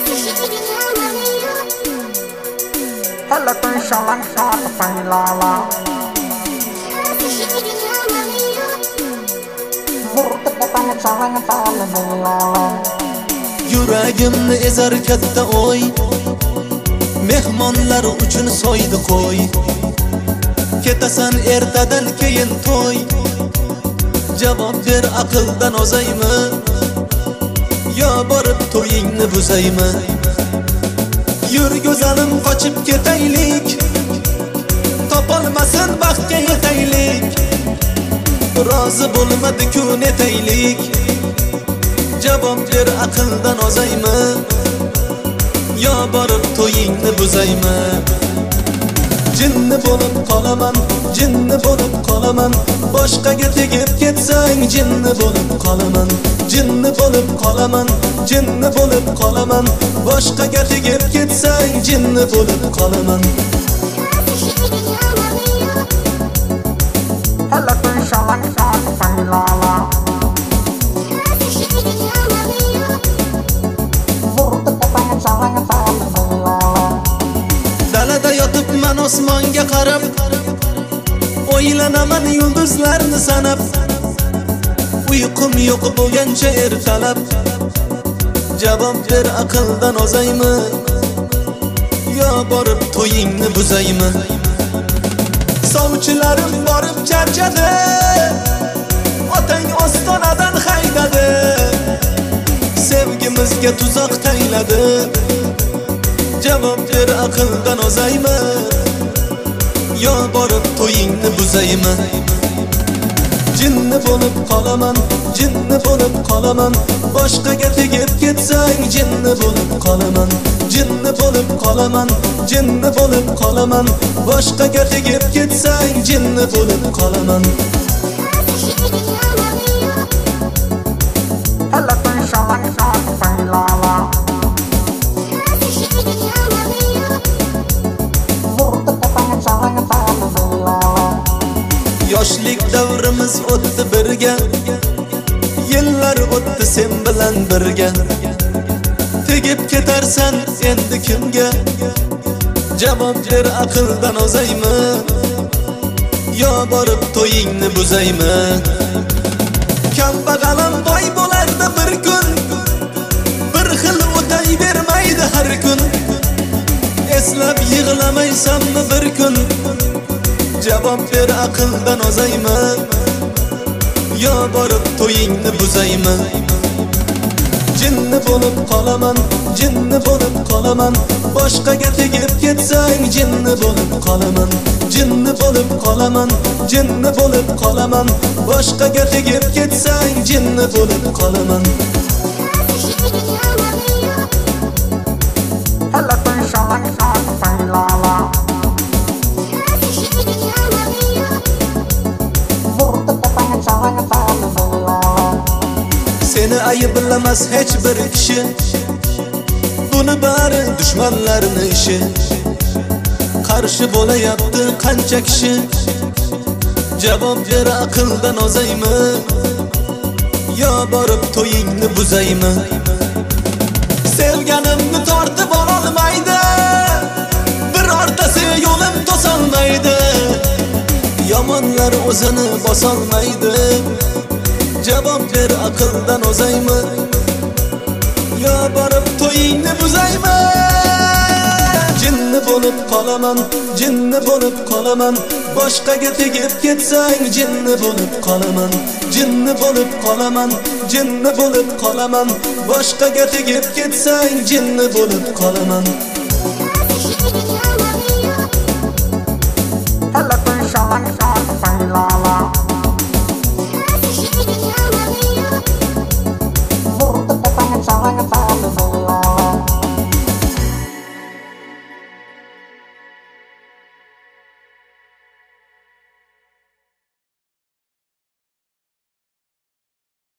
Hela tôi sao lắng sao phải la Murtad datang salang salang la Yuragimni ezar katta o'y, mehmonlar uchun so'ydi qo'y. Ketasan ertadan keyin to'y, javob ber aqldan ozaymi, yo borib to'yingni buzaymi? Yur go'zalim qochib ketaylik, topolmasin baxtga yetaylik. Rozi bo'lmadi-ku netaylik, javob ber aqldan ozaymi, yo borib to'yingni buzaymi? Jinni bo'lib qolaman, jinni bo'lib qolaman, boshqaga tegib ketsang jinni bo'lib qolaman. Jinni bo'lib qolaman, jinni bo'lib qolaman, boshqaga tegib ketsang jinni bo'lib qolaman. Hela tôi sao lắng sao phải la Murtad datang salang salang la Dalada yotibman osmonga qarab, o'ylanaman yulduzlarni sanab. Uyqum yo'q bo'lgancha ertalab, javob ber aqldan ozaymi, yo borib to'yingni buzaymi? Sovchilarim borib charchadi, otang ostonadan haydadi, sevgimizga tuzoq tayladi, javob ber aqldan ozaymi, yo borib to'yingni buzaymi? Jinni bo'lib qolaman, jinni bo'lib qolaman, boshqaga tegib ketsang jinni bo'lib qolaman. Jinni bo'lib qolaman, jinni bo'lib qolaman, boshqaga tegib ketsang jinni bo'lib qolaman. Hela tôi sao lắng sao phải la Murtad datang salang salang la Yoshlik davrimiz o'tdi birga, yillar o'tdi sen bilan birga. Tegib ketarsan endi kimga, javob ber aqldan ozaymi, yo borib to'yingni buzaymi? Kambag'alim boy bo'lardi bir kun, bir xil o'tayvermaydi har kun. Eslab yig'lamaysanmi bir kun, javob ber aqldan ozaymi, yo borib to'yingni buzaymi? Jinni bo'lib qolaman, jinni bo'lib qolaman, boshqaga tegib ketsang jinni bo'lib qolaman. Jinni bo'lib qolaman, jinni bo'lib qolaman, boshqaga tegib ketsang jinni bo'lib qolaman. Hela tôi sao lắng sao phải la Murtad datang salang salang la Seni ayblamas hech bir kishi, buni bari dushmanlarning ishi. Qarshi bo'layapti qancha kishi, javob ber aqldan ozaymi, yo borib to'yingni buzaymi? Sevganimni tortib ololmaydi, birortasi yo'lim to'solmaydi, yomonlar o'zini bosolmaydi, javob ber aqldan ozaymi, yo borib to'yingni buzaymi? Jinni bo'lib qolaman, jinni bo'lib qolaman, boshqaga tegib ketsang jinni bo'lib qolaman. Jinni bo'lib qolaman, jinni bo'lib qolaman, boshqaga tegib ketsang jinni bo'lib qolaman.